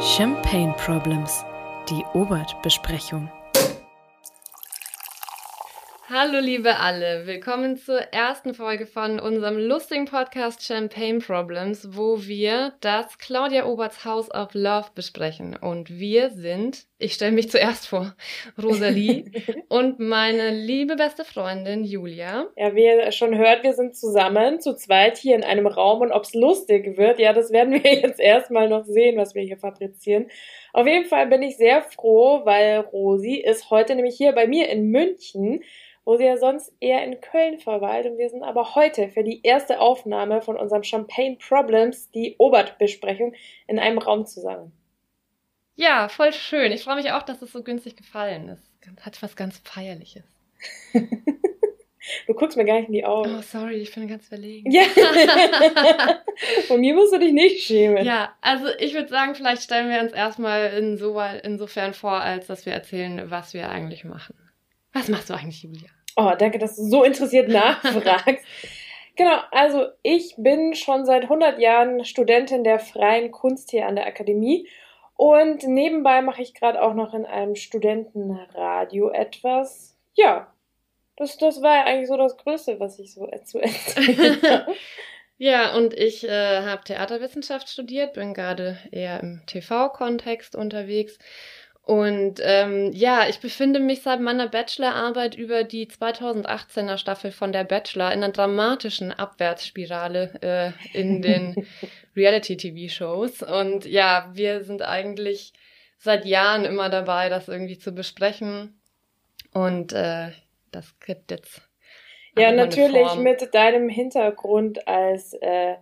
Champagne Problems, die Obert-Besprechung. Hallo liebe alle, willkommen zur ersten Folge von unserem lustigen Podcast Champagne Problems, wo wir das Claudia Oberts House of Love besprechen. Und wir sind, ich stelle mich zuerst vor, Rosalie und meine liebe beste Freundin Julia. Ja, wie ihr schon hört, wir sind zusammen, zu zweit hier in einem Raum und ob es lustig wird, ja, das werden wir jetzt erstmal noch sehen, was wir hier fabrizieren. Auf jeden Fall bin ich sehr froh, weil Rosi ist heute nämlich hier bei mir in München, wo sie ja sonst eher in Köln verweilt. Und wir sind aber heute für die erste Aufnahme von unserem Champagne Problems, die Obert-Besprechung, in einem Raum zusammen. Ja, voll schön. Ich freue mich auch, dass es so günstig gefallen ist. Hat was ganz Feierliches. Du guckst mir gar nicht in die Augen. Oh, sorry, ich bin ganz verlegen. Ja. Von mir musst du dich nicht schämen. Ja, also ich würde sagen, vielleicht stellen wir uns erstmal insofern vor, als dass wir erzählen, was wir eigentlich machen. Was machst du eigentlich, Julia? Oh, danke, dass du so interessiert nachfragst. Genau, also ich bin schon seit 100 Jahren Studentin der freien Kunst hier an der Akademie und nebenbei mache ich gerade auch noch in einem Studentenradio etwas. Ja, das war ja eigentlich so das Größte, was ich so zu erzählen habe. Ja, und ich habe Theaterwissenschaft studiert, bin gerade eher im TV-Kontext unterwegs. Und ich befinde mich seit meiner Bachelorarbeit über die 2018er Staffel von der Bachelor in einer dramatischen Abwärtsspirale in den Reality-TV-Shows. Und ja, wir sind eigentlich seit Jahren immer dabei, das irgendwie zu besprechen. Und das gibt jetzt ja, natürlich mit deinem Hintergrund als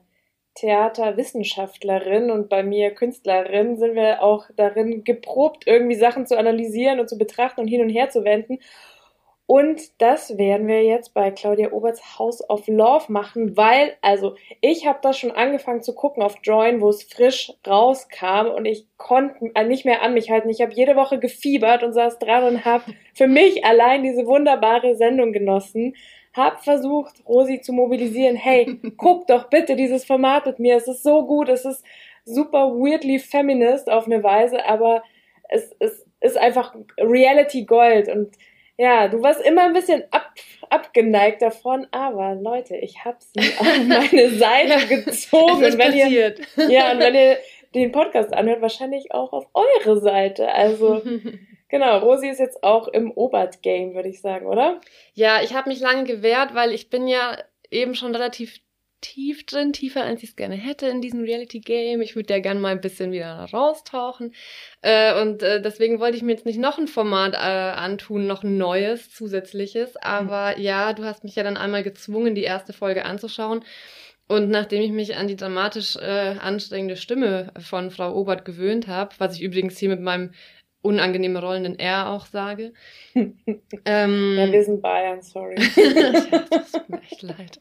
Theaterwissenschaftlerin und bei mir Künstlerin sind wir auch darin geprobt, irgendwie Sachen zu analysieren und zu betrachten und hin und her zu wenden. Und das werden wir jetzt bei Claudia Oberts House of Love machen, weil, also ich habe das schon angefangen zu gucken auf Join, wo es frisch rauskam und ich konnte nicht mehr an mich halten. Ich habe jede Woche gefiebert und saß dran und habe für mich allein diese wunderbare Sendung genossen. Hab versucht, Rosi zu mobilisieren. Hey, guck doch bitte dieses Format mit mir. Es ist so gut. Es ist super weirdly feminist auf eine Weise, aber es ist einfach Reality Gold. Und ja, du warst immer ein bisschen abgeneigt davon, aber Leute, ich habe sie auf meine Seite gezogen. Es ist passiert. Und wenn ihr den Podcast anhört, wahrscheinlich auch auf eure Seite. Also genau, Rosi ist jetzt auch im Obert-Game, würde ich sagen, oder? Ja, ich habe mich lange gewehrt, weil ich bin ja eben schon relativ tief drin, tiefer als ich es gerne hätte in diesem Reality-Game. Ich würde ja gerne mal ein bisschen wieder raustauchen. Deswegen wollte ich mir jetzt nicht noch ein Format antun, noch ein neues, zusätzliches. Aber ja, du hast mich ja dann einmal gezwungen, die erste Folge anzuschauen. Und nachdem ich mich an die dramatisch anstrengende Stimme von Frau Obert gewöhnt habe, was ich übrigens hier mit meinem unangenehme rollenden R auch sage. Ja, wir sind Bayern, sorry. Ja, das tut mir echt leid.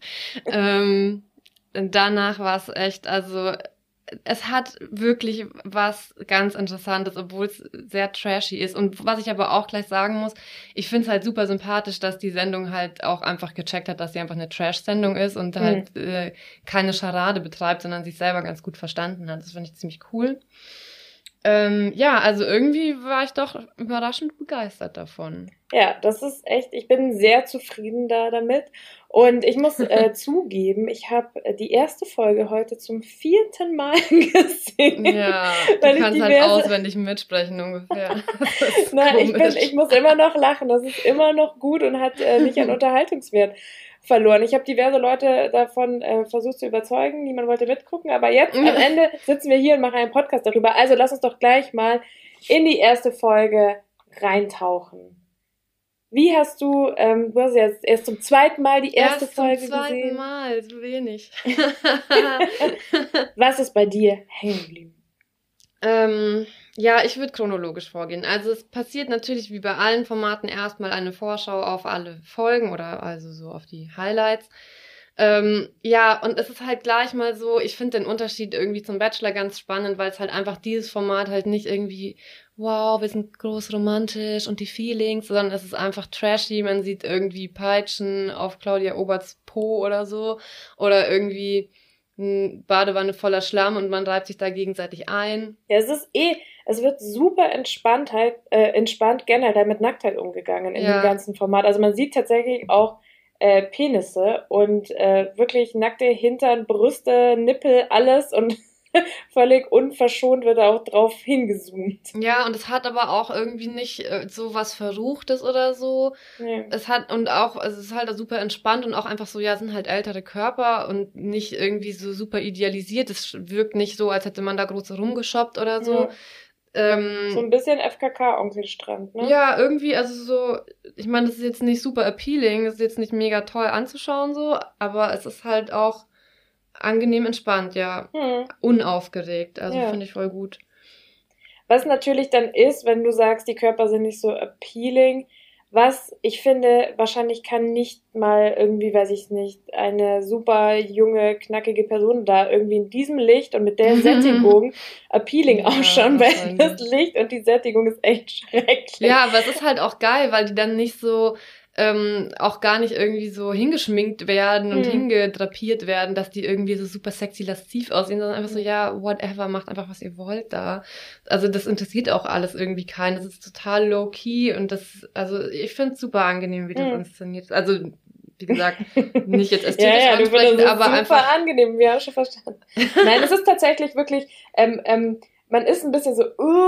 Danach war es echt, also es hat wirklich was ganz Interessantes, obwohl es sehr trashy ist. Und was ich aber auch gleich sagen muss, ich finde es halt super sympathisch, dass die Sendung halt auch einfach gecheckt hat, dass sie einfach eine Trash-Sendung ist und halt keine Scharade betreibt, sondern sich selber ganz gut verstanden hat. Das finde ich ziemlich cool. Also irgendwie war ich doch überraschend begeistert davon. Ja, das ist echt, ich bin sehr zufrieden damit. Und ich muss zugeben, ich habe die erste Folge heute zum 4. Mal gesehen. Ja, du kannst halt auswendig mitsprechen ungefähr. Nein, ich muss immer noch lachen. Das ist immer noch gut und hat nicht an Unterhaltungswert verloren. Ich habe diverse Leute davon versucht zu überzeugen, niemand wollte mitgucken, aber jetzt am Ende sitzen wir hier und machen einen Podcast darüber. Also lass uns doch gleich mal in die erste Folge reintauchen. Wie hast du hast jetzt erst zum 2. Mal die erste Folge gesehen? Zum 2. Mal, so wenig. Was ist bei dir hängen geblieben? Ja, ich würde chronologisch vorgehen. Also es passiert natürlich wie bei allen Formaten erstmal eine Vorschau auf alle Folgen oder also so auf die Highlights. Und es ist halt gleich mal so, ich finde den Unterschied irgendwie zum Bachelor ganz spannend, weil es halt einfach dieses Format halt nicht irgendwie, wow, wir sind groß romantisch und die Feelings, sondern es ist einfach trashy, man sieht irgendwie Peitschen auf Claudia Oberts Po oder so oder irgendwie eine Badewanne voller Schlamm und man reibt sich da gegenseitig ein. Ja, es wird super entspannt generell halt mit Nacktheit umgegangen in dem ganzen Format. Also man sieht tatsächlich auch Penisse und wirklich nackte Hintern, Brüste, Nippel, alles und völlig unverschont wird da auch drauf hingezoomt. Ja, und es hat aber auch irgendwie nicht so was Verruchtes oder so. Nee. Es ist halt super entspannt und auch einfach so, ja, sind halt ältere Körper und nicht irgendwie so super idealisiert. Es wirkt nicht so, als hätte man da groß rumgeshoppt oder so. Ja. So ein bisschen FKK-Onkelstrand, ne? Ja, irgendwie, also so, ich meine, das ist jetzt nicht super appealing, das ist jetzt nicht mega toll anzuschauen so, aber es ist halt auch angenehm entspannt, ja. Unaufgeregt, also finde ich voll gut. Was natürlich dann ist, wenn du sagst, die Körper sind nicht so appealing, was ich finde, wahrscheinlich kann nicht mal irgendwie, weiß ich nicht, eine super junge, knackige Person da irgendwie in diesem Licht und mit der Sättigung appealing ausschauen, weil das Licht und die Sättigung ist echt schrecklich. Ja, aber es ist halt auch geil, weil die dann nicht so auch gar nicht irgendwie so hingeschminkt werden und hingedrapiert werden, dass die irgendwie so super sexy lasziv aussehen, sondern einfach so, ja, whatever, macht einfach, was ihr wollt da. Also das interessiert auch alles irgendwie keinen. Das ist total low-key und also ich finde es super angenehm, wie das inszeniert ist. Also, wie gesagt, nicht jetzt ästhetisch ansprechend, aber super einfach... super angenehm, wir haben schon verstanden. Nein, es ist tatsächlich wirklich... man ist ein bisschen so,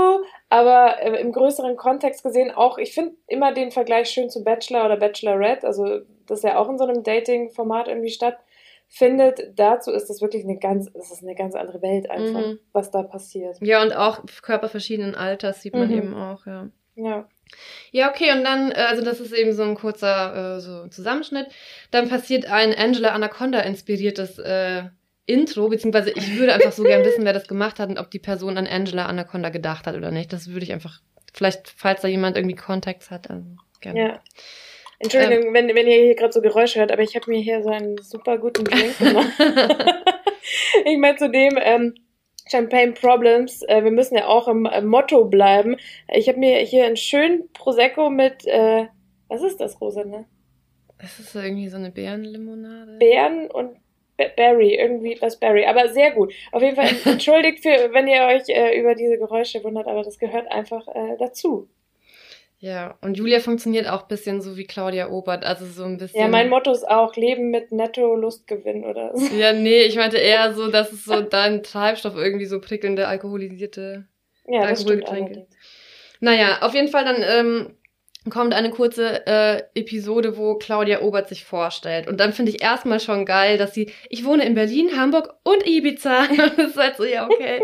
aber im größeren Kontext gesehen auch, ich finde immer den Vergleich schön zu Bachelor oder Bachelorette, also das ja auch in so einem Dating-Format irgendwie stattfindet. Dazu ist das wirklich eine ganz andere Welt einfach, was da passiert. Ja, und auch Körper verschiedenen Alters sieht man eben auch, ja. Ja. Ja, okay, und dann, also das ist eben so ein kurzer so Zusammenschnitt. Dann passiert ein Angela Anaconda-inspiriertes Intro, beziehungsweise ich würde einfach so gern wissen, wer das gemacht hat und ob die Person an Angela Anaconda gedacht hat oder nicht. Das würde ich einfach, vielleicht, falls da jemand irgendwie Kontext hat, gerne. Ja. Entschuldigung, wenn ihr hier gerade so Geräusche hört, aber ich habe mir hier so einen super guten Drink gemacht. Ich meine zudem, Champagne Problems, wir müssen ja auch im Motto bleiben. Ich habe mir hier einen schönen Prosecco mit, was ist das, Rosanne? Das ist irgendwie so eine Beerenlimonade. Beeren und Berry, irgendwie was Berry, aber sehr gut. Auf jeden Fall entschuldigt wenn ihr euch über diese Geräusche wundert, aber das gehört einfach dazu. Ja, und Julia funktioniert auch ein bisschen so wie Claudia Obert, also so ein bisschen... Ja, mein Motto ist auch, Leben mit Netto-Lustgewinn oder so. Ja, nee, ich meinte eher so, dass es so dein Treibstoff irgendwie so prickelnde, alkoholisierte Alkoholgetränke. Naja, auf jeden Fall dann kommt eine kurze Episode, wo Claudia Obert sich vorstellt. Und dann finde ich erstmal schon geil, dass ich wohne in Berlin, Hamburg und Ibiza. Das ist halt so, ja, okay.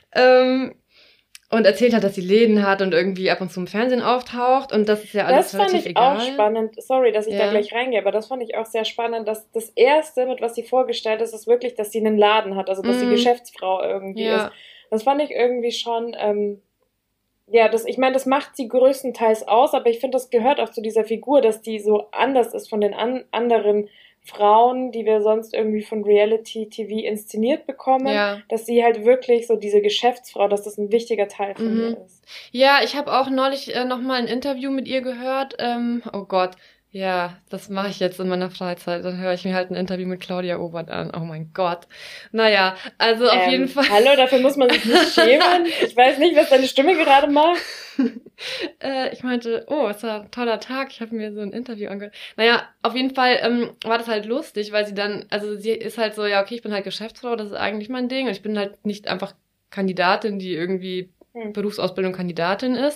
Und erzählt hat, dass sie Läden hat und irgendwie ab und zu im Fernsehen auftaucht. Und das ist ja alles relativ egal. Das fand ich auch spannend. Sorry, dass ich da gleich reingehe, aber das fand ich auch sehr spannend, dass das Erste, mit was sie vorgestellt ist wirklich, dass sie einen Laden hat, also dass sie Geschäftsfrau irgendwie ist. Das fand ich irgendwie schon... ich meine, das macht sie größtenteils aus, aber ich finde, das gehört auch zu dieser Figur, dass die so anders ist von den anderen Frauen, die wir sonst irgendwie von Reality-TV inszeniert bekommen, dass sie halt wirklich so diese Geschäftsfrau, dass das ein wichtiger Teil von ihr ist. Ja, ich habe auch neulich nochmal ein Interview mit ihr gehört. Oh Gott, ja, das mache ich jetzt in meiner Freizeit. Dann höre ich mir halt ein Interview mit Claudia Obert an. Oh mein Gott. Naja, also auf jeden Fall. Hallo, dafür muss man sich nicht schämen. Ich weiß nicht, was deine Stimme gerade macht. Ich meinte, es war ein toller Tag. Ich habe mir so ein Interview angehört. Naja, auf jeden Fall war das halt lustig, weil sie ist halt so, ja, okay, ich bin halt Geschäftsfrau, das ist eigentlich mein Ding. Und ich bin halt nicht einfach Kandidatin, die irgendwie Berufsausbildung Kandidatin ist.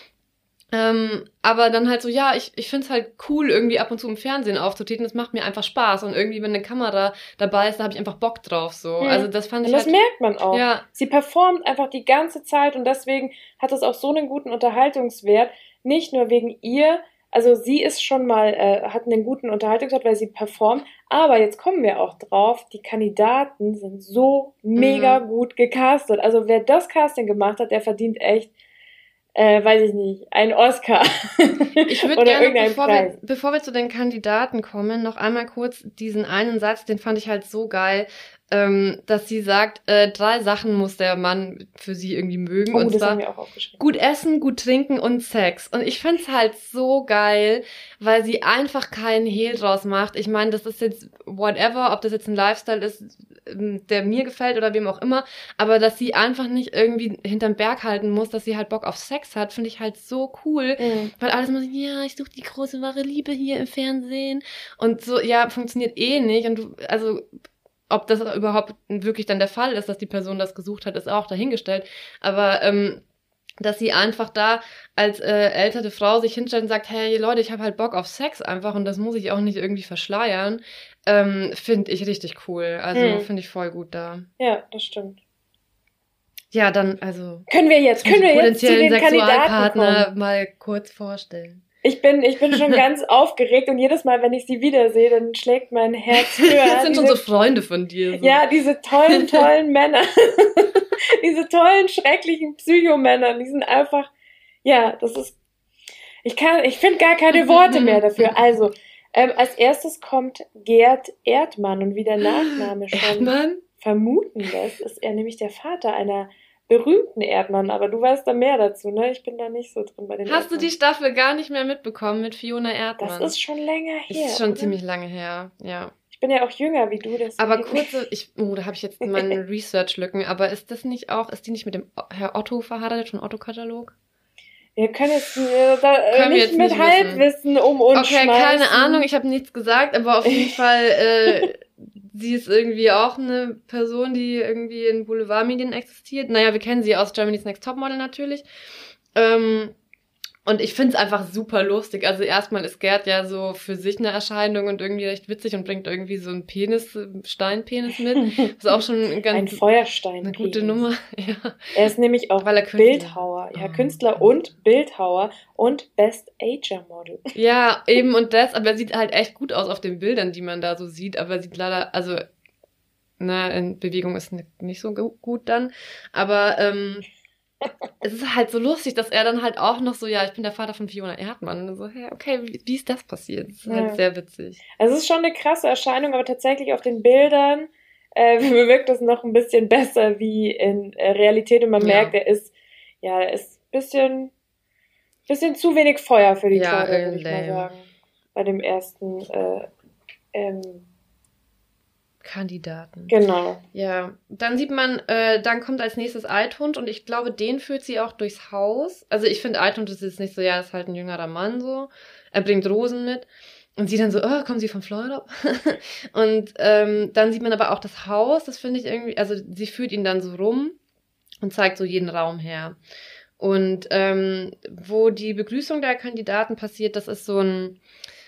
Aber dann halt so, ja, ich find's halt cool, irgendwie ab und zu im Fernsehen aufzutreten. Das macht mir einfach Spaß. Und irgendwie, wenn eine Kamera dabei ist, da habe ich einfach Bock drauf. So. Also das fand ich das merkt man auch. Ja. Sie performt einfach die ganze Zeit und deswegen hat es auch so einen guten Unterhaltungswert. Nicht nur wegen ihr, also sie ist schon mal, hat einen guten Unterhaltungswert, weil sie performt. Aber jetzt kommen wir auch drauf, die Kandidaten sind so mega gut gecastet. Also wer das Casting gemacht hat, der verdient echt weiß ich nicht, einen Oscar. Ich würde gerne, bevor wir zu den Kandidaten kommen, noch einmal kurz diesen einen Satz, den fand ich halt so geil, dass sie sagt, 3 Sachen muss der Mann für sie irgendwie mögen. Und das zwar haben wir auch aufgeschrieben. Gut essen, gut trinken und Sex. Und ich find's halt so geil, weil sie einfach keinen Hehl draus macht. Ich meine, das ist jetzt whatever, ob das jetzt ein Lifestyle ist, der mir gefällt oder wem auch immer, aber dass sie einfach nicht irgendwie hinterm Berg halten muss, dass sie halt Bock auf Sex hat, finde ich halt so cool, weil alles immer so, ja, ich suche die große wahre Liebe hier im Fernsehen und so, ja, funktioniert eh nicht und also ob das überhaupt wirklich dann der Fall ist, dass die Person das gesucht hat, ist auch dahingestellt, aber dass sie einfach da als ältere Frau sich hinstellt und sagt, hey Leute, ich habe halt Bock auf Sex einfach und das muss ich auch nicht irgendwie verschleiern, finde ich richtig cool. Also finde ich voll gut da. Ja, das stimmt. Ja, dann, also können wir jetzt zu den Sexualpartner mal kurz vorstellen. Ich bin schon ganz aufgeregt und jedes Mal, wenn ich sie wiedersehe, dann schlägt mein Herz höher. Das sind schon so Freunde von dir. So. Ja, diese tollen Männer. Diese tollen, schrecklichen Psychomänner, die sind einfach, ja, das ist, ich finde gar keine Worte mehr dafür. Also, als erstes kommt Gerd Erdmann und wie der Nachname schon vermuten lässt, ist er nämlich der Vater einer berühmten Erdmann, aber du weißt da mehr dazu, ne? Ich bin da nicht so drin bei den Hast du die Staffel gar nicht mehr mitbekommen mit Fiona Erdmann? Das ist schon länger her. Das ist schon ziemlich lange her, ja. Ich bin ja auch jünger wie du. Deswegen. Aber da habe ich jetzt meine Research-Lücken, aber ist die nicht mit dem Herr Otto verheiratet, von Otto-Katalog? Wir können jetzt nicht mit Halbwissen um uns schmeißen. Okay, keine Ahnung, ich habe nichts gesagt, aber auf jeden Fall, sie ist irgendwie auch eine Person, die irgendwie in Boulevardmedien existiert. Naja, wir kennen sie aus Germany's Next Topmodel natürlich. Und ich find's einfach super lustig. Also erstmal ist Gerd ja so für sich eine Erscheinung und irgendwie recht witzig und bringt irgendwie so einen Steinpenis mit. Das ist auch schon ein Feuerstein. Eine gute Nummer, ja. Er ist nämlich auch Bildhauer. Ja, Künstler und Bildhauer und Best Ager Model. Ja, eben und aber er sieht halt echt gut aus auf den Bildern, die man da so sieht, aber er sieht leider, also, in Bewegung ist nicht so gut dann, aber, es ist halt so lustig, dass er dann halt auch noch so, ja, ich bin der Vater von Fiona Erdmann. Und so, hey, okay, wie ist das passiert? Das ist halt sehr witzig. Also es ist schon eine krasse Erscheinung, aber tatsächlich auf den Bildern wirkt es noch ein bisschen besser wie in Realität. Und man merkt, er ist ein bisschen zu wenig Feuer für die Claudia, würde ich mal sagen. Bei dem ersten Kandidaten. Genau. Ja, dann sieht man, dann kommt als nächstes Eithund und ich glaube, den führt sie auch durchs Haus. Also ich finde, Eithund ist jetzt nicht so, ja, ist halt ein jüngerer Mann so. Er bringt Rosen mit und sie dann so, kommen sie von Florida? Und dann sieht man aber auch das Haus, das finde ich irgendwie, also sie führt ihn dann so rum und zeigt so jeden Raum her. Und wo die Begrüßung der Kandidaten passiert, das ist so ein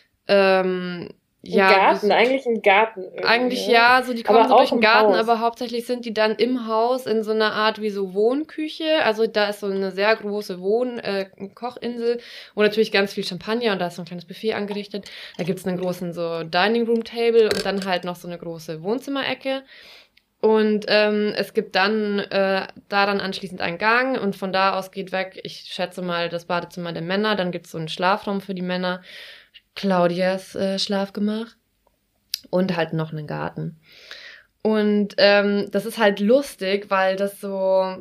Garten, eigentlich ein Garten. Eigentlich ja, so die kommen so durch den Garten, aber hauptsächlich sind die dann im Haus in so einer Art wie so Wohnküche. Also da ist so eine sehr große Kochinsel, wo natürlich ganz viel Champagner und da ist so ein kleines Buffet angerichtet. Da gibt's einen großen so Dining Room Table und dann halt noch so eine große Wohnzimmerecke. Und es gibt dann daran anschließend einen Gang und von da aus geht weg, ich schätze mal, das Badezimmer der Männer. Dann gibt's so einen Schlafraum für die Männer. Claudias Schlafgemach und halt noch einen Garten. Und das ist halt lustig, weil das so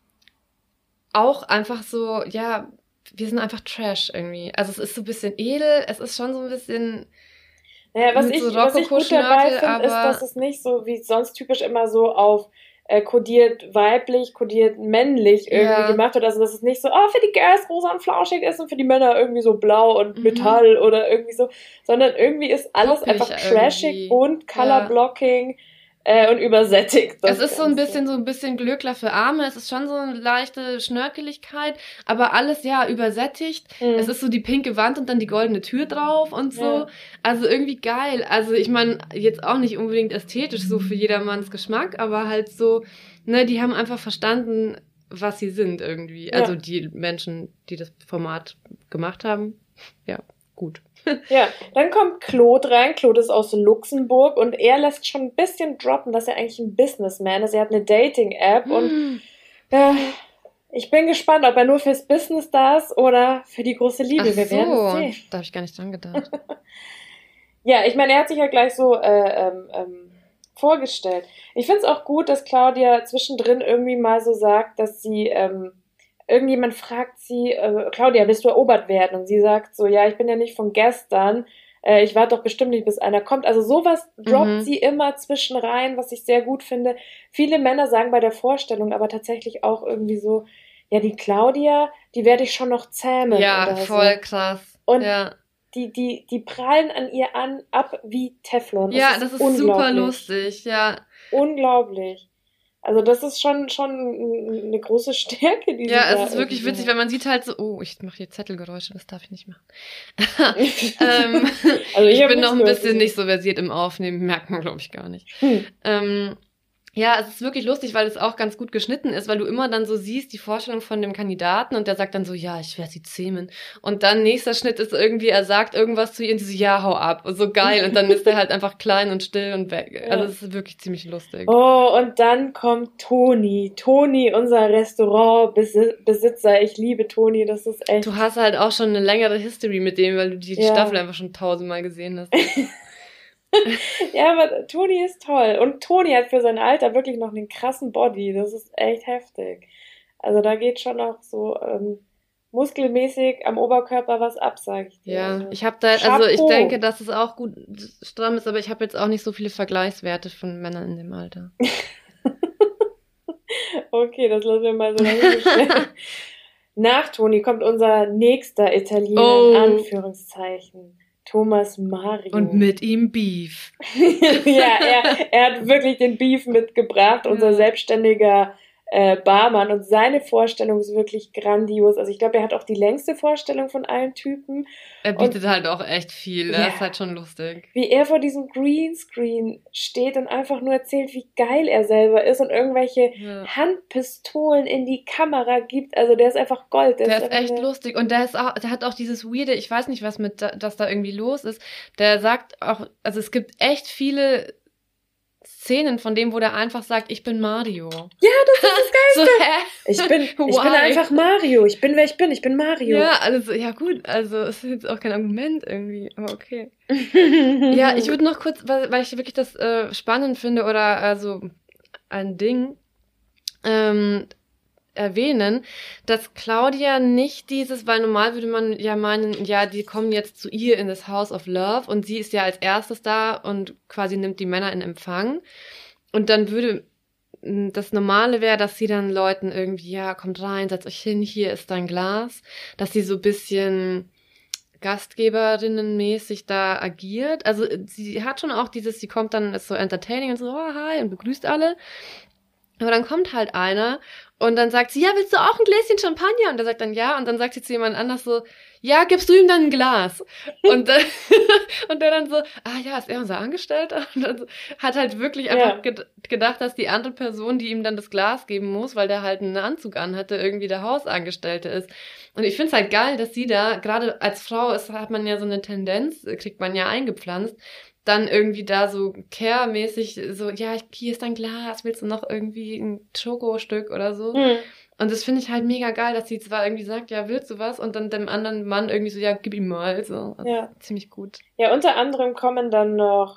auch einfach so, ja, wir sind einfach Trash irgendwie. Also es ist so ein bisschen edel, es ist schon so ein bisschen was ich gut dabei finde, ist, dass es nicht so wie sonst typisch immer so auf kodiert weiblich, kodiert männlich irgendwie gemacht wird. Also dass es nicht so, für die Girls rosa und flauschig ist und für die Männer irgendwie so blau und Metall oder irgendwie so, sondern irgendwie ist alles Poppig einfach trashig, bunt, Colorblocking und übersättigt. Es ist so ein bisschen Glöckler für Arme, es ist schon so eine leichte Schnörkeligkeit, aber alles übersättigt. Es ist so die pinke Wand und dann die goldene Tür drauf und so. Ja. Also irgendwie geil. Also ich meine, jetzt auch nicht unbedingt ästhetisch so für jedermanns Geschmack, aber halt so, ne, die haben einfach verstanden, was sie sind irgendwie. Ja. Also die Menschen, die das Format gemacht haben, ja, gut. Ja, dann kommt Claude rein. Claude ist aus Luxemburg und er lässt schon ein bisschen droppen, dass er eigentlich ein Businessman ist. Er hat eine Dating-App und ich bin gespannt, ob er nur fürs Business da ist oder für die große Liebe. Ach Wir werden es sehen. Da habe ich gar nicht dran gedacht. Ja, ich meine, er hat sich ja gleich so vorgestellt. Ich finde es auch gut, dass Claudia zwischendrin irgendwie mal so sagt, dass sie irgendjemand fragt sie, Claudia, willst du erobert werden? Und sie sagt so, ja, ich bin ja nicht von gestern, Ich warte doch bestimmt nicht, bis einer kommt. Also sowas droppt sie immer zwischen rein, was ich sehr gut finde. Viele Männer sagen bei der Vorstellung aber tatsächlich auch irgendwie so, ja, die Claudia, die werde ich schon noch zähmen. Ja, oder voll so. krass. Und ja. Die prallen an ihr ab wie Teflon. Ja, das ist super lustig, ja. Unglaublich. Also das ist schon eine große Stärke, die ja, es ist wirklich witzig, wenn man sieht halt so, oh, ich mache hier Zettelgeräusche, das darf ich nicht machen. Also ich bin noch ein bisschen nicht so versiert im Aufnehmen, merkt man, glaube ich, gar nicht. Ja, es ist wirklich lustig, weil es auch ganz gut geschnitten ist, weil du immer dann so siehst, die Vorstellung von dem Kandidaten und der sagt dann so, ja, ich werde sie zähmen. Und dann nächster Schnitt ist irgendwie, er sagt irgendwas zu ihr und sie so, ja, hau ab. Und so geil. Und dann ist er halt einfach klein und still und weg. Also es ist wirklich ziemlich lustig. Oh, und dann kommt Toni. Toni, unser Restaurantbesitzer. Ich liebe Toni, das ist echt... Du hast halt auch schon eine längere History mit dem, weil du die Staffel einfach schon 1000-mal gesehen hast. Ja, aber Toni ist toll. Und Toni hat für sein Alter wirklich noch einen krassen Body. Das ist echt heftig. Also da geht schon noch so muskelmäßig am Oberkörper was ab, sag ich dir. Ja, ich habe da, also ich denke, dass es auch gut stramm ist, aber ich habe jetzt auch nicht so viele Vergleichswerte von Männern in dem Alter. Okay, das lassen wir mal so lange stehen. Nach Toni kommt unser nächster Italiener, in Anführungszeichen. Thomas Mario. Und mit ihm Beef. Ja, er hat wirklich den Beef mitgebracht, unser selbstständiger Barmann. Und seine Vorstellung ist wirklich grandios. Also ich glaube, er hat auch die längste Vorstellung von allen Typen. Er bietet halt auch echt viel. Er ist halt schon lustig. Wie er vor diesem Greenscreen steht und einfach nur erzählt, wie geil er selber ist und irgendwelche Handpistolen in die Kamera gibt. Also der ist einfach Gold. Der ist echt lustig. Und der hat auch dieses weirde, ich weiß nicht, was das da irgendwie los ist. Der sagt auch, also es gibt echt viele Szenen von dem, wo der einfach sagt, ich bin Mario. Ja, das ist das Geilste. So, ich bin einfach Mario. Ich bin, wer ich bin Mario. Ja, also, ja gut, also es ist jetzt auch kein Argument irgendwie, aber okay. Ja, ich würde noch kurz, weil ich wirklich das spannend finde oder also ein Ding erwähnen, dass Claudia nicht dieses, weil normal würde man ja meinen, ja, die kommen jetzt zu ihr in das House of Love und sie ist ja als erstes da und quasi nimmt die Männer in Empfang und dann würde das Normale wäre, dass sie dann Leuten irgendwie, ja, kommt rein, setzt euch hin, hier ist dein Glas, dass sie so ein bisschen Gastgeberinnenmäßig da agiert. Also sie hat schon auch sie kommt dann, ist so entertaining und so, oh, hi, und begrüßt alle. Aber dann kommt halt einer und dann sagt sie, ja, willst du auch ein Gläschen Champagner? Und der sagt dann ja. Und dann sagt sie zu jemand anders so, ja, gibst du ihm dann ein Glas? Und der dann so, ja, ist er unser Angestellter? Und dann so, hat halt wirklich einfach gedacht, dass die andere Person, die ihm dann das Glas geben muss, weil der halt einen Anzug anhatte, irgendwie der Hausangestellte ist. Und ich find's halt geil, dass sie da, gerade als Frau hat man ja so eine Tendenz, kriegt man ja eingepflanzt, dann irgendwie da so care-mäßig so, ja, hier ist dein Glas, willst du noch irgendwie ein Schokostück oder so? Und das finde ich halt mega geil, dass sie zwar irgendwie sagt, ja, willst du was? Und dann dem anderen Mann irgendwie so, ja, gib ihm mal. So. Also ziemlich gut. Ja, unter anderem kommen dann noch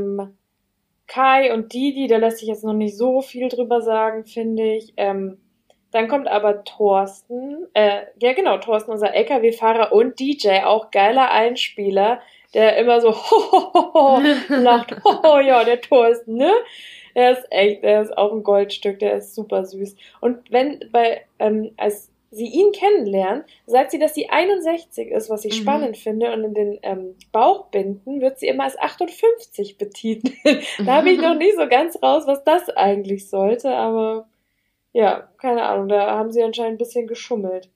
Kai und Didi, da lässt sich jetzt noch nicht so viel drüber sagen, finde ich. Dann kommt aber Thorsten, Thorsten, unser LKW-Fahrer und DJ, auch geiler Einspieler, der immer so lacht, ja, der Thorsten, ne? Der ist auch ein Goldstück, der ist super süß. Und als sie ihn kennenlernen, sagt sie, dass sie 61 ist, was ich spannend finde, und in den Bauchbinden wird sie immer als 58 betitelt. Da habe ich noch nicht so ganz raus, was das eigentlich sollte, aber ja, keine Ahnung, da haben sie anscheinend ein bisschen geschummelt.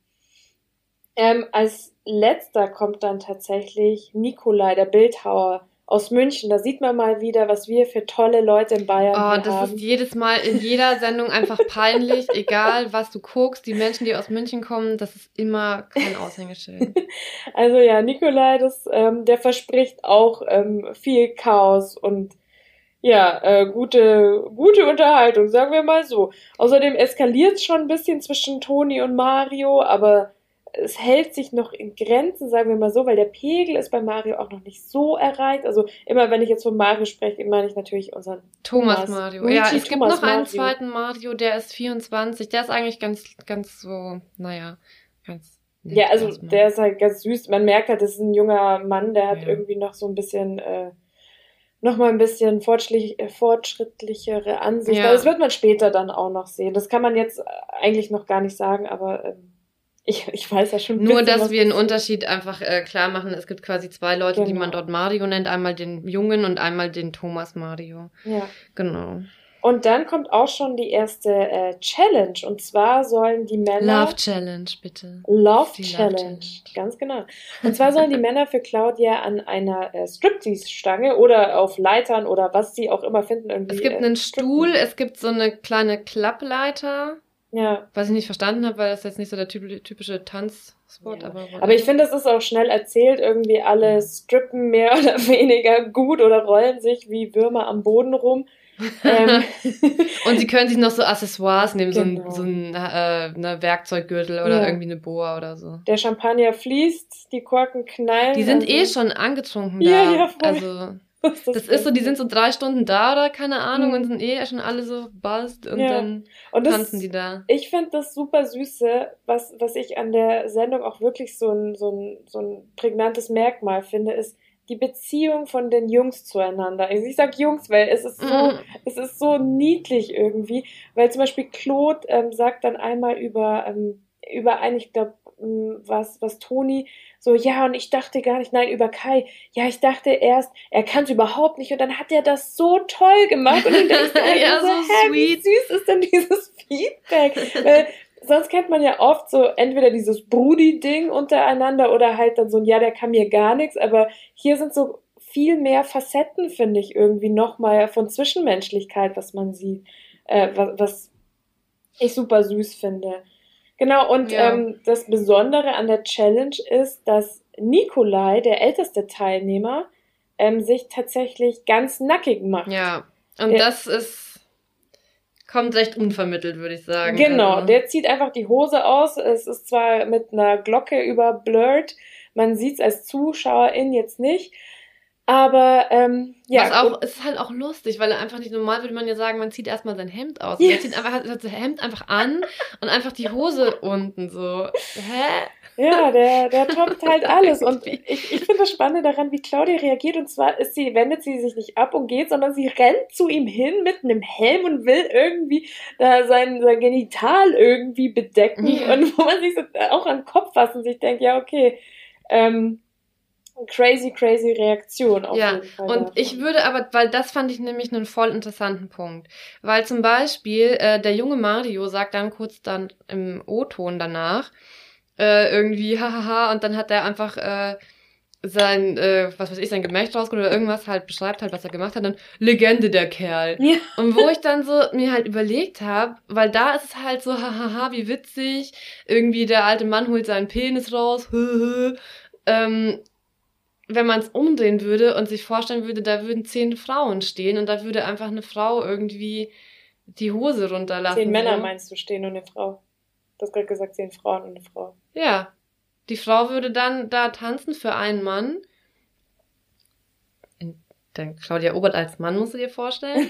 Als letzter kommt dann tatsächlich Nikolai, der Bildhauer aus München. Da sieht man mal wieder, was wir für tolle Leute in Bayern haben. Oh, das ist jedes Mal in jeder Sendung einfach peinlich, egal was du guckst. Die Menschen, die aus München kommen, das ist immer kein Aushängeschild. Also ja, Nikolai, der verspricht auch viel Chaos und gute Unterhaltung, sagen wir mal so. Außerdem eskaliert es schon ein bisschen zwischen Toni und Mario, aber es hält sich noch in Grenzen, sagen wir mal so, weil der Pegel ist bei Mario auch noch nicht so erreicht. Also immer, wenn ich jetzt von Mario spreche, meine ich natürlich unseren Thomas Mario. Ja, es gibt noch einen zweiten Mario, der ist 24. Der ist eigentlich ganz so, naja, ganz Ja, also der ist halt ganz süß. Man merkt halt, das ist ein junger Mann, der hat irgendwie noch so ein bisschen, noch mal ein bisschen fortschrittlichere Ansicht. Ja. Das wird man später dann auch noch sehen. Das kann man jetzt eigentlich noch gar nicht sagen, aber ich weiß ja schon ein Nur, bisschen, dass was wir einen passiert. Unterschied einfach klar machen. Es gibt quasi 2 Leute, die Genau. man dort Mario nennt. Einmal den Jungen und einmal den Thomas Mario. Ja. Genau. Und dann kommt auch schon die erste Challenge. Und zwar sollen die Männer... Love Challenge, bitte. Love Die Challenge, ganz genau. Und zwar sollen die Männer für Claudia an einer Striptease-Stange oder auf Leitern oder was sie auch immer finden irgendwie. Es gibt einen Stuhl, es gibt so eine kleine Klappleiter, Ja, was ich nicht verstanden habe, weil das jetzt nicht so der typische Tanzspot, Ja. aber aber ich finde, das ist auch schnell erzählt. Irgendwie alle strippen mehr oder weniger gut oder rollen sich wie Würmer am Boden rum. Und sie können sich noch so Accessoires nehmen, Genau. so ein eine Werkzeuggürtel oder Ja. irgendwie eine Boa oder so. Der Champagner fließt, die Korken knallen. Die sind also, schon angetrunken Ja, da. ja, voll. Also das ist so, Beste. die sind so 3 Stunden da oder keine Ahnung Mhm. und sind schon alle so buzzed und Ja. dann Und das, tanzen die da. ich finde das super Süße, was ich an der Sendung auch wirklich so ein prägnantes Merkmal finde, ist die Beziehung von den Jungs zueinander. Also ich sag Jungs, weil es ist so niedlich irgendwie, weil zum Beispiel Claude sagt dann einmal über einen, ich glaube, was Toni, so, ja, und ich dachte gar nicht, nein, über Kai, ja, ich dachte erst, er kann es überhaupt nicht und dann hat er das so toll gemacht und du denkst dir Ja, so, so wie sweet. süß ist denn dieses Feedback? Weil sonst kennt man ja oft so entweder dieses Brudi-Ding untereinander oder halt dann so ein, ja, der kann mir gar nichts, aber hier sind so viel mehr Facetten, finde ich, irgendwie nochmal von Zwischenmenschlichkeit, was man sieht, was ich super süß finde. Genau, und Ja. das Besondere an der Challenge ist, dass Nikolai, der älteste Teilnehmer, sich tatsächlich ganz nackig macht. Ja, und Der- das kommt recht unvermittelt, würde ich sagen. Genau, Also, der zieht einfach die Hose aus. Es ist zwar mit einer Glocke überblurrt, man sieht es als Zuschauerin jetzt nicht, aber ja. was auch, ist halt auch lustig, weil er einfach nicht, normal würde man ja sagen, man zieht erstmal sein Hemd aus. Ja. Er zieht einfach hat das Hemd einfach an und einfach die Hose unten so. Hä? Ja, der toppt halt alles. Und ich finde das Spannende daran, wie Claudia reagiert. Und zwar wendet sie sich nicht ab und geht, sondern sie rennt zu ihm hin mit einem Helm und will irgendwie da sein Genital irgendwie bedecken. Ja. Und wo man sich so auch an den Kopf fasst und sich denkt, ja, okay, crazy Reaktion auf Ja, jeden Fall. und davon. ich würde aber, weil das fand ich nämlich einen voll interessanten Punkt. Weil zum Beispiel der junge Mario sagt dann kurz dann im O-Ton danach irgendwie hahaha und dann hat er einfach sein, was weiß ich, sein Gemächt rausgeholt oder irgendwas halt, beschreibt halt, was er gemacht hat, dann Legende der Kerl. Ja. Und wo ich dann so mir halt überlegt habe, weil da ist es halt so, hahaha, wie witzig, irgendwie der alte Mann holt seinen Penis raus, wenn man es umdrehen würde und sich vorstellen würde, da würden 10 Frauen stehen und da würde einfach eine Frau irgendwie die Hose runterlassen. 10 Männer so. meinst du, stehen und eine Frau. Du hast gerade gesagt, 10 Frauen und eine Frau. Ja. Die Frau würde dann da tanzen für einen Mann. Dann Claudia Obert als Mann, musst du dir vorstellen.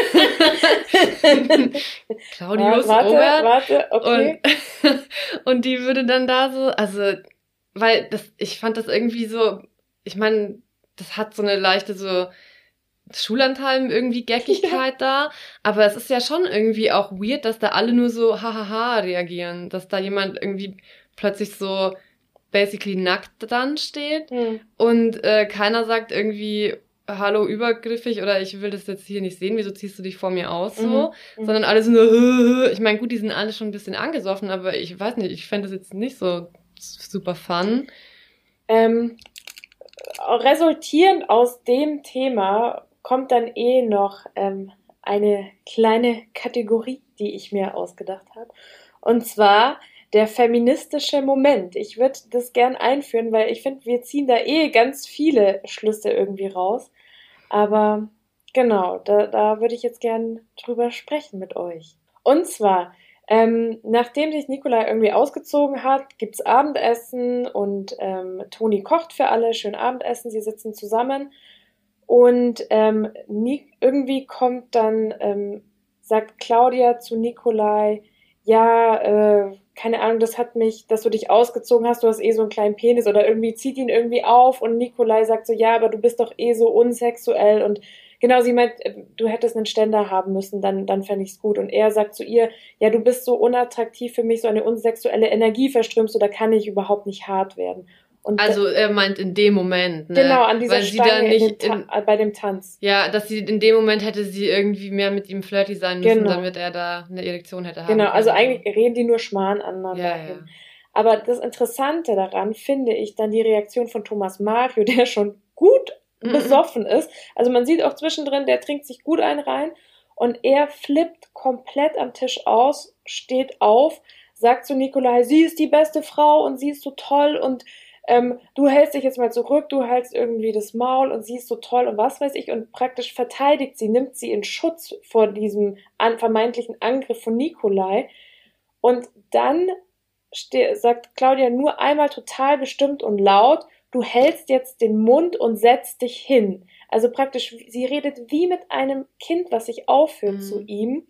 Claudius Obert. Warte, okay. Und die würde dann da so, also, weil ich fand das irgendwie so, ich meine, das hat so eine leichte so Schulanteil irgendwie Geckigkeit da, aber es ist ja schon irgendwie auch weird, dass da alle nur so hahaha reagieren, dass da jemand irgendwie plötzlich so basically nackt dann steht und keiner sagt irgendwie hallo übergriffig oder ich will das jetzt hier nicht sehen, wieso ziehst du dich vor mir aus so, sondern alle so nur, ich meine gut, die sind alle schon ein bisschen angesoffen, aber ich weiß nicht, ich fände das jetzt nicht so super fun. Resultierend aus dem Thema kommt dann noch eine kleine Kategorie, die ich mir ausgedacht habe. Und zwar der feministische Moment. Ich würde das gern einführen, weil ich finde, wir ziehen da ganz viele Schlüsse irgendwie raus. Aber genau, da würde ich jetzt gern drüber sprechen mit euch. Und zwar, nachdem sich Nikolai irgendwie ausgezogen hat, gibt's Abendessen und Toni kocht für alle, schön Abendessen, sie sitzen zusammen und irgendwie kommt dann, sagt Claudia zu Nikolai, ja, keine Ahnung, dass du dich ausgezogen hast, du hast so einen kleinen Penis oder irgendwie zieht ihn irgendwie auf und Nikolai sagt so, ja, aber du bist doch so unsexuell und genau, sie meint, du hättest einen Ständer haben müssen, dann fände ich's gut. Und er sagt zu ihr, ja, du bist so unattraktiv für mich, so eine unsexuelle Energie verströmst du, da kann ich überhaupt nicht hart werden. Und also er meint in dem Moment, ne? Genau, an dieser weil Stange sie dann nicht bei dem Tanz. Ja, dass sie in dem Moment hätte sie irgendwie mehr mit ihm flirty sein müssen, Genau. damit er da eine Erektion hätte haben Genau, können. also eigentlich reden die nur Schmarrn aneinander hin. Aber das Interessante daran finde ich dann die Reaktion von Thomas Mario, der schon gut besoffen ist. Also man sieht auch zwischendrin, der trinkt sich gut einen rein und er flippt komplett am Tisch aus, steht auf, sagt zu Nikolai, sie ist die beste Frau und sie ist so toll und du hältst dich jetzt mal zurück, du hältst irgendwie das Maul und sie ist so toll und was weiß ich und praktisch verteidigt sie, nimmt sie in Schutz vor diesem vermeintlichen Angriff von Nikolai und dann sagt Claudia nur einmal total bestimmt und laut, du hältst jetzt den Mund und setzt dich hin. Also praktisch, sie redet wie mit einem Kind, was sich aufführt zu ihm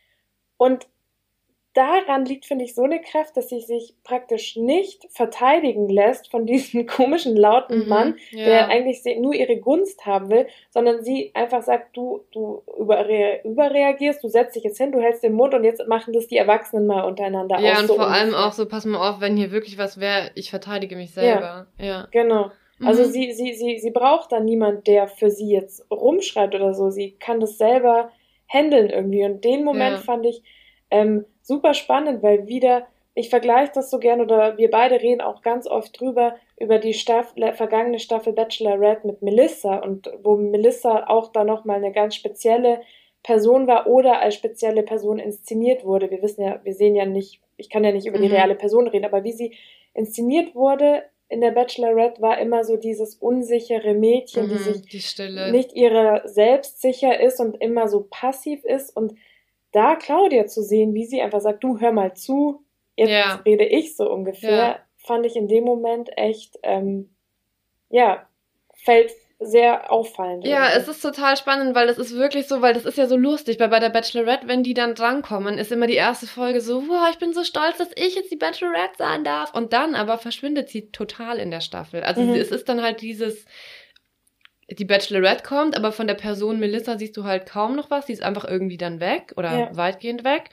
und daran liegt, finde ich, so eine Kraft, dass sie sich praktisch nicht verteidigen lässt von diesem komischen, lauten Mann, der eigentlich nur ihre Gunst haben will, sondern sie einfach sagt, du überreagierst, du setzt dich jetzt hin, du hältst den Mund und jetzt machen das die Erwachsenen mal untereinander aus. Ja, und so vor allem auch so, pass mal auf, wenn hier wirklich was wäre, ich verteidige mich selber. Ja. Genau. Also sie braucht da niemand, der für sie jetzt rumschreit oder so. Sie kann das selber handeln irgendwie. Und den Moment fand ich super spannend, weil ich vergleiche das so gern oder wir beide reden auch ganz oft drüber, über die vergangene Staffel Bachelorette mit Melissa und wo Melissa auch da nochmal eine ganz spezielle Person war oder als spezielle Person inszeniert wurde. Wir sehen ja nicht, ich kann ja nicht über die reale Person reden, aber wie sie inszeniert wurde in der Bachelorette war immer so dieses unsichere Mädchen, die sich nicht ihrer selbst sicher ist und immer so passiv ist und da Claudia zu sehen, wie sie einfach sagt, du hör mal zu, jetzt rede ich so ungefähr, fand ich in dem Moment echt, fällt sehr auffallend. Ja, es ist total spannend, weil das ist wirklich so, weil das ist ja so lustig, weil bei der Bachelorette, wenn die dann drankommen, ist immer die erste Folge so, wow, ich bin so stolz, dass ich jetzt die Bachelorette sein darf. Und dann aber verschwindet sie total in der Staffel. Also es ist dann halt die Bachelorette kommt, aber von der Person Melissa siehst du halt kaum noch was. Die ist einfach irgendwie dann weg oder weitgehend weg.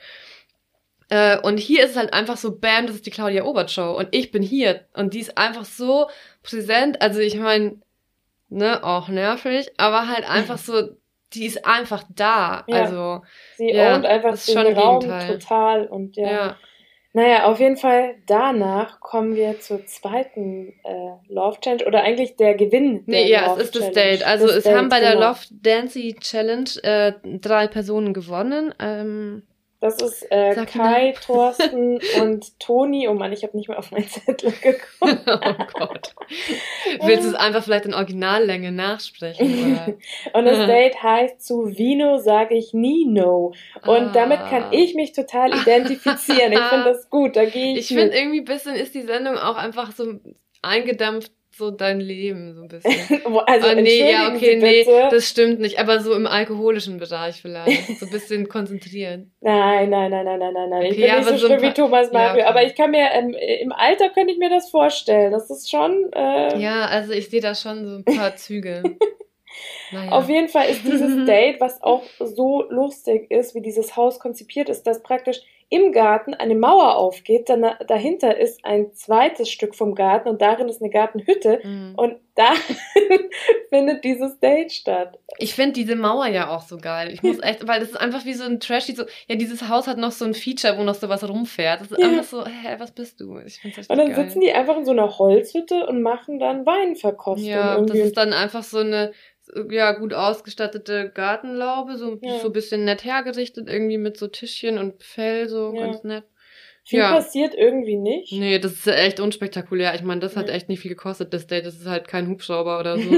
Und hier ist es halt einfach so, bam, das ist die Claudia Obert Show und ich bin hier. Und die ist einfach so präsent. Also ich meine, ne, auch nervig, aber halt einfach so, die ist einfach da. Ja. Also sie ownt einfach den Raum total und Naja, auf jeden Fall danach kommen wir zur zweiten Love Challenge oder eigentlich der Gewinn der Love es ist das Date. Also es haben bei der Love Dancey Challenge 3 Personen gewonnen. Das ist Kai, Thorsten und Toni. Oh Mann, ich habe nicht mehr auf meinen Zettel geguckt. Oh Gott. Willst du es einfach vielleicht in Originallänge nachsprechen? Oder? Und das Date heißt, zu Vino sage ich nie no. Und damit kann ich mich total identifizieren. Ich finde das gut, da gehe ich Ich finde irgendwie ein bisschen ist die Sendung auch einfach so eingedampft, so dein Leben, so ein bisschen. Also nee, das stimmt nicht, aber so im alkoholischen Bereich vielleicht, so ein bisschen konzentriert. Nein. Okay, ich bin nicht so schlimm wie Thomas Mario, aber ich kann mir, im Alter könnte ich mir das vorstellen, das ist schon... Ja, also ich sehe da schon so ein paar Züge. Naja. Auf jeden Fall ist dieses Date, was auch so lustig ist, wie dieses Haus konzipiert ist, dass praktisch im Garten eine Mauer aufgeht, dann dahinter ist ein zweites Stück vom Garten und darin ist eine Gartenhütte und da findet dieses Date statt. Ich finde diese Mauer ja auch so geil. Ich muss echt, weil das ist einfach wie so ein trashy, so, ja, dieses Haus hat noch so ein Feature, wo noch sowas rumfährt. Das ist einfach so, was bist du? Ich find's echt und dann geil. sitzen die einfach in so einer Holzhütte und machen dann Weinverkostung. Ja, irgendwie. Das ist dann einfach so eine gut ausgestattete Gartenlaube, so ein bisschen nett hergerichtet, irgendwie mit so Tischchen und Fell, so ganz nett. Viel passiert irgendwie nicht. Nee, das ist echt unspektakulär. Ich meine, das hat echt nicht viel gekostet, das Date. Das ist halt kein Hubschrauber oder so.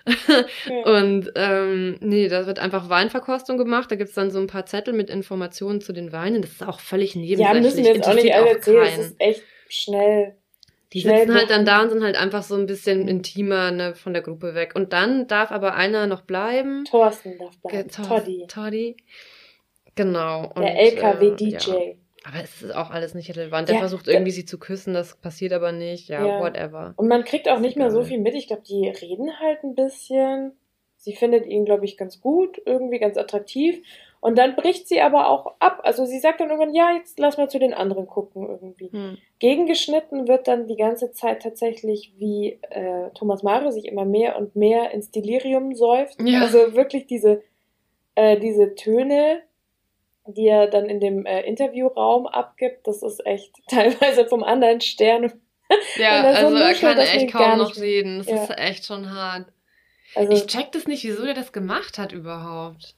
Und da wird einfach Weinverkostung gemacht. Da gibt's dann so ein paarZettel mit Informationen zu den Weinen. Das ist auch völlig nebensächlich. Ja, müssen wir jetzt auch nicht alle erzählen. Das ist echt schnell. Die sitzen halt dann da und sind halt einfach so ein bisschen intimer, ne, von der Gruppe weg. Und dann darf aber einer noch bleiben. Thorsten darf bleiben. Toddy. Genau. Und, der LKW-DJ. Aber es ist auch alles nicht relevant. Der Ja, versucht irgendwie sie zu küssen, das passiert aber nicht. Ja, Ja. whatever. Und man kriegt auch nicht mehr so egal. viel mit. Ich glaube, die reden halt ein bisschen. Sie findet ihn, glaube ich, ganz gut, irgendwie ganz attraktiv. Und dann bricht sie aber auch ab. Also sie sagt dann irgendwann, ja, jetzt lass mal zu den anderen gucken irgendwie. Gegengeschnitten wird dann die ganze Zeit tatsächlich, wie Thomas Mario sich immer mehr und mehr ins Delirium säuft. Ja. Also wirklich diese Töne, die er dann in dem Interviewraum abgibt, das ist echt teilweise vom anderen Stern. Ja, Wenn er so also er nuschelt, kann dass man echt ihn gar kaum noch nicht- reden. Das Ja. ist echt schon hart. Also, Ich check das nicht, wieso der das gemacht hat überhaupt.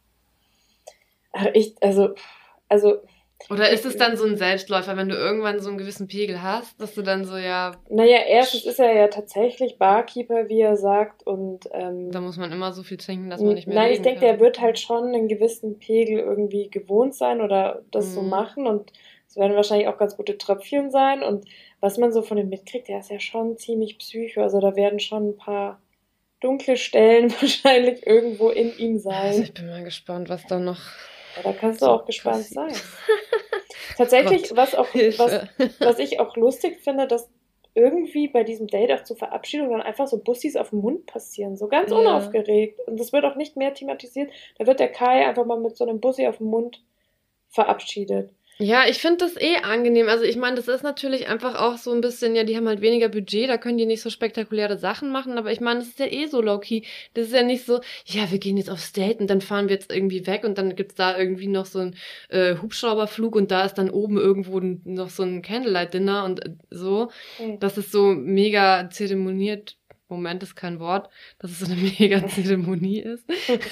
also, Oder ist es dann so ein Selbstläufer, wenn du irgendwann so einen gewissen Pegel hast, dass du dann so, ja, naja, erstens ist er ja tatsächlich Barkeeper, wie er sagt, und da muss man immer so viel trinken, dass man nicht mehr nein, ich reden denke, kann. der wird halt schon einen gewissen Pegel irgendwie gewohnt sein oder das so machen, und es werden wahrscheinlich auch ganz gute Tröpfchen sein, und was man so von ihm mitkriegt, der ist ja schon ziemlich psycho, also da werden schon ein paar dunkle Stellen wahrscheinlich irgendwo in ihm Also sein. ich bin mal gespannt, was da noch... Ja, da kannst du so auch gespannt passiert. sein. Tatsächlich, Gott, was Hilfe. ich auch lustig finde, dass irgendwie bei diesem Date auch zur Verabschiedung dann einfach so Bussis auf dem Mund passieren, so ganz Ja. unaufgeregt. Und das wird auch nicht mehr thematisiert. Da wird der Kai einfach mal mit so einem Bussi auf dem Mund verabschiedet. Ja, ich finde das angenehm. Also ich meine, das ist natürlich einfach auch so ein bisschen, ja, die haben halt weniger Budget, da können die nicht so spektakuläre Sachen machen, aber ich meine, das ist ja so low-key. Das ist ja nicht so, ja, wir gehen jetzt aufs Date und dann fahren wir jetzt irgendwie weg und dann gibt's da irgendwie noch so einen Hubschrauberflug und da ist dann oben irgendwo noch so ein Candlelight-Dinner und so. Das ist so mega zeremoniert. Moment ist kein Wort, dass es so eine mega Zeremonie ist.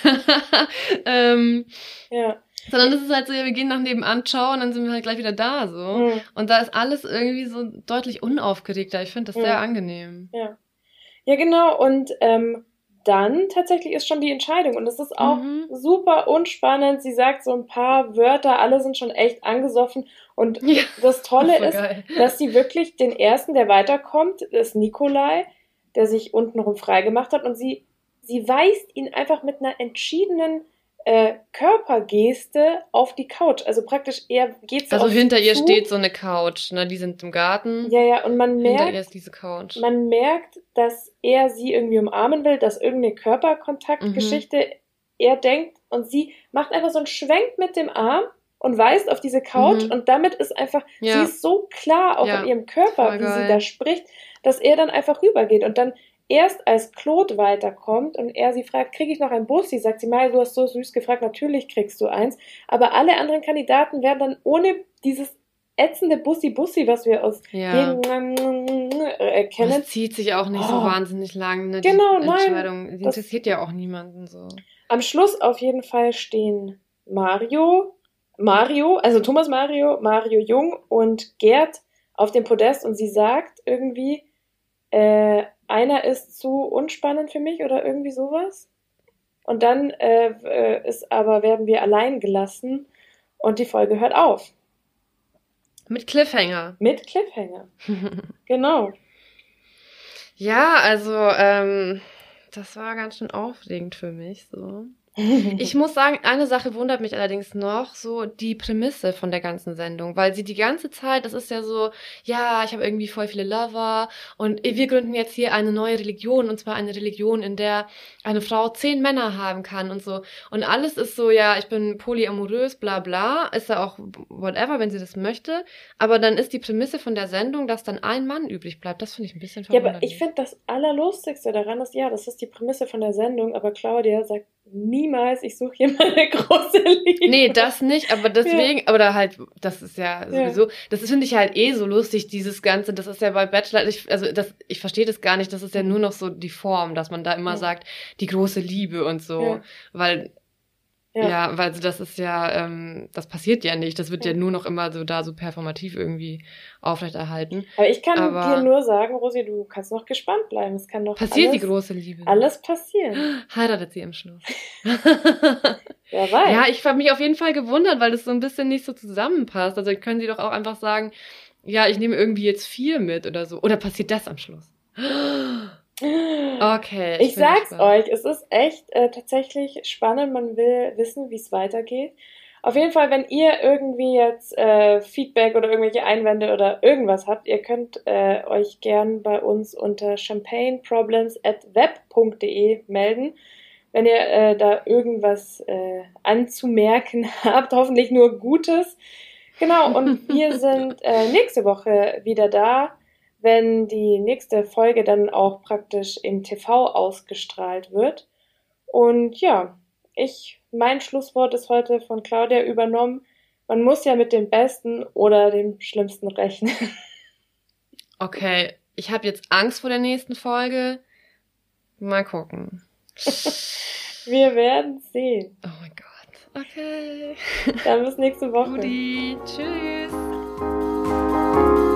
Ja. Sondern das ist halt so, ja, wir gehen nach nebenan, ciao, und dann sind wir halt gleich wieder da, so. Und da ist alles irgendwie so deutlich unaufgeregter. Ich finde das sehr angenehm. Ja. Ja, genau. Und dann tatsächlich ist schon die Entscheidung. Und es ist auch super unspannend. Sie sagt so ein paar Wörter, alle sind schon echt angesoffen. Und das Tolle Voll ist, geil. dass sie wirklich den ersten, der weiterkommt, ist Nikolai, der sich untenrum freigemacht hat. Und sie weist ihn einfach mit einer entschiedenen Körpergeste auf die Couch. Also praktisch, er geht so Also auf sie hinter ihr zu. steht so eine Couch, ne? Die sind im Garten. Ja, und man Hinter merkt, ihr ist diese Couch. man merkt, dass er sie irgendwie umarmen will, dass irgendeine Körperkontaktgeschichte er denkt, und sie macht einfach so einen Schwenk mit dem Arm und weist auf diese Couch, und damit ist einfach, sie ist so klar auch in ihrem Körper, voll wie sie geil. da spricht, dass er dann einfach rübergeht und dann erst als Claude weiterkommt und er sie fragt, kriege ich noch ein Bussi? Sagt sie, Mai, du hast so süß gefragt, natürlich kriegst du eins, aber alle anderen Kandidaten werden dann ohne dieses ätzende Bussi, was wir aus jedem kennen. Das zieht sich auch nicht so wahnsinnig lang, ne? Genau, die nein. Entscheidung. Die Das- interessiert ja auch niemanden so. Am Schluss auf jeden Fall stehen Mario, also Thomas Mario Jung und Gerd auf dem Podest, und sie sagt irgendwie, einer ist zu unspannend für mich oder irgendwie sowas. Und dann werden wir allein gelassen und die Folge hört auf. Mit Cliffhanger. Mit Cliffhanger. Genau. Ja, also, das war ganz schön aufregend für mich, so. Ich muss sagen, eine Sache wundert mich allerdings noch, so die Prämisse von der ganzen Sendung, weil sie die ganze Zeit, das ist ja so, ja, ich habe irgendwie voll viele Lover und wir gründen jetzt hier eine neue Religion, und zwar eine Religion, in der eine Frau 10 Männer haben kann und so. Und alles ist so, ja, ich bin polyamorös, bla bla, ist ja auch whatever, wenn sie das möchte, aber dann ist die Prämisse von der Sendung, dass dann ein Mann übrig bleibt. Das finde ich ein bisschen Ja, verwunderlich. aber ich finde das Allerlustigste daran ist, ja, das ist die Prämisse von der Sendung, aber Claudia sagt niemals, ich suche hier meine große Liebe. Nee, das nicht, aber deswegen, aber halt, das ist ja sowieso, das finde ich halt so lustig, dieses Ganze, das ist ja bei Bachelor, ich verstehe das gar nicht, das ist ja nur noch so die Form, dass man da immer sagt, die große Liebe und so, weil das ist ja, das passiert ja nicht, das wird ja nur noch immer so performativ irgendwie aufrechterhalten. Aber ich kann dir nur sagen, Rosi, du kannst noch gespannt bleiben, es kann noch Passiert alles, die große Liebe. alles passieren. Heiratet sie am Schluss. Wer weiß. Ja, ich habe mich auf jeden Fall gewundert, weil das so ein bisschen nicht so zusammenpasst. Also können sie doch auch einfach sagen, ja, ich nehme irgendwie jetzt 4 mit oder so. Oder passiert das am Schluss? Okay. Ich sag's euch, es ist echt tatsächlich spannend, man will wissen, wie es weitergeht. Auf jeden Fall, wenn ihr irgendwie jetzt Feedback oder irgendwelche Einwände oder irgendwas habt, ihr könnt euch gern bei uns unter champagneproblems@web.de melden, wenn ihr da irgendwas anzumerken habt, hoffentlich nur Gutes. Genau, und wir sind nächste Woche wieder da, wenn die nächste Folge dann auch praktisch im TV ausgestrahlt wird. Und ja, mein Schlusswort ist heute von Claudia übernommen. Man muss ja mit dem Besten oder dem Schlimmsten rechnen. Okay, ich habe jetzt Angst vor der nächsten Folge. Mal gucken. Wir werden sehen. Oh mein Gott. Okay. Dann bis nächste Woche. Guti. Tschüss.